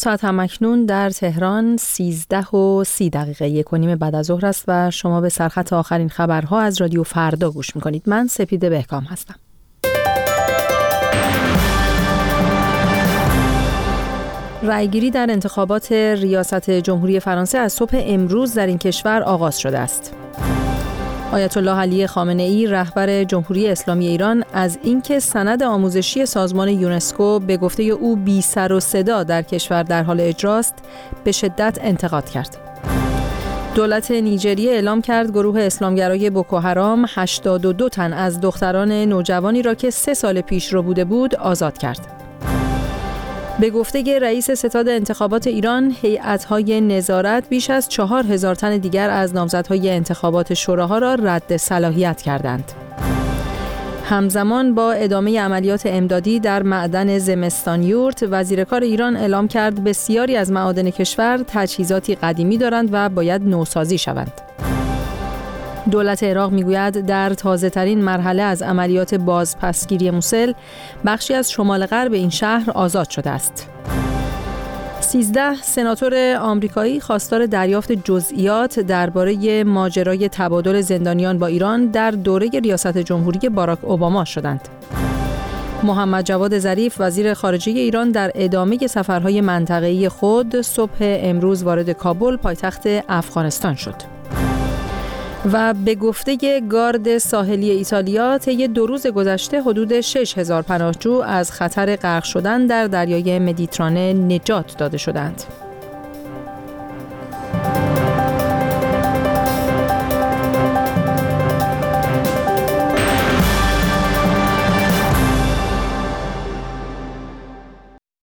ساعت همکنون در تهران 13:30 1:15 بعد از ظهر است و شما به سرخط آخرین خبرها از رادیو فردا گوش میکنید. من سپیده بهکام هستم. رأیگیری در انتخابات ریاست جمهوری فرانسه از صبح امروز در این کشور آغاز شده است. آیت الله علی خامنه‌ای رهبر جمهوری اسلامی ایران از اینکه سند آموزشی سازمان یونسکو به گفته او بی سر و صدا در کشور در حال اجراست به شدت انتقاد کرد. دولت نیجریه اعلام کرد گروه اسلامگرای بوکوحرام 82 تن از دختران نوجوانی را که 3 سال پیش رو بوده بود آزاد کرد. به گفته رئیس ستاد انتخابات ایران، هیئت‌های نظارت بیش از 4000 تن دیگر از نامزدهای انتخابات شوراها را رد صلاحیت کردند. همزمان با ادامه عملیات امدادی در معدن زمستان یورت، وزیر کار ایران اعلام کرد بسیاری از معادن کشور تجهیزاتی قدیمی دارند و باید نوسازی شوند. دولت عراق میگوید در تازه‌ترین مرحله از عملیات بازپسگیری موسل، بخشی از شمال غرب این شهر آزاد شده است. 13 سناتور آمریکایی خواستار دریافت جزئیات درباره ماجرای تبادل زندانیان با ایران در دوره ریاست جمهوری باراک اوباما شدند. محمد جواد ظریف وزیر خارجه ایران در ادامه سفرهای منطقه‌ای خود صبح امروز وارد کابل پایتخت افغانستان شد. و به گفته گارد ساحلی ایتالیا طی 2 روز گذشته حدود 6000 پناهجو از خطر غرق شدن در دریای مدیترانه نجات داده شدند.